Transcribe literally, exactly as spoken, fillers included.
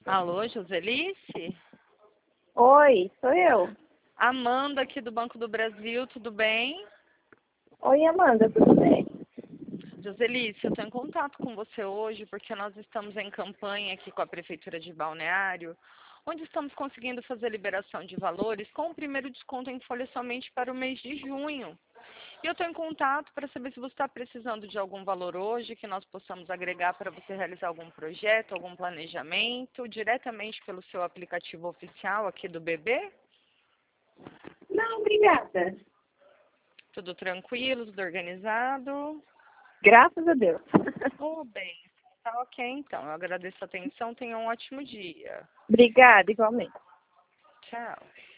Alô, Joselice? Oi, sou eu. Amanda aqui do Banco do Brasil, tudo bem? Oi, Amanda, tudo bem? Joselice, eu estou em contato com você hoje porque nós estamos em campanha aqui com a Prefeitura de Balneário, onde estamos conseguindo fazer liberação de valores com o primeiro desconto em folha somente para o mês de junho. E eu estou em contato para saber se você está precisando de algum valor hoje, que nós possamos agregar para você realizar algum projeto, algum planejamento, diretamente pelo seu aplicativo oficial aqui do B B. Não, obrigada. Tudo tranquilo, tudo organizado? Graças a Deus. Oh, bem, tá ok então. Eu agradeço a atenção, tenha um ótimo dia. Obrigada, igualmente. Tchau.